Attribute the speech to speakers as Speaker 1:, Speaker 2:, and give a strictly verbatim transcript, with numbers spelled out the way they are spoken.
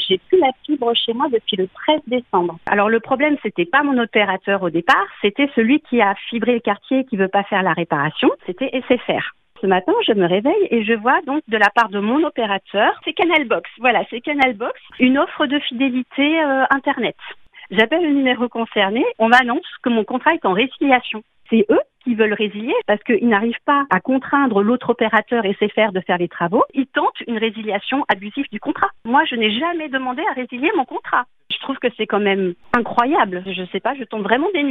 Speaker 1: j'ai plus la fibre chez moi depuis le treize décembre. Alors le problème, c'était pas mon opérateur au départ, c'était celui qui a fibré le quartier et qui veut pas faire la réparation, c'était S F R. Ce matin, je me réveille et je vois donc de la part de mon opérateur, c'est Canal Box. Voilà, c'est Canal Box, une offre de fidélité euh, Internet. J'appelle le numéro concerné, on m'annonce que mon contrat est en résiliation. C'est eux qui veulent résilier parce qu'ils n'arrivent pas à contraindre l'autre opérateur S F R de faire les travaux. Ils tentent une résiliation abusive du contrat. Moi, je n'ai jamais demandé à résilier mon contrat. Je trouve que c'est quand même incroyable. Je sais pas, je tombe vraiment des nues.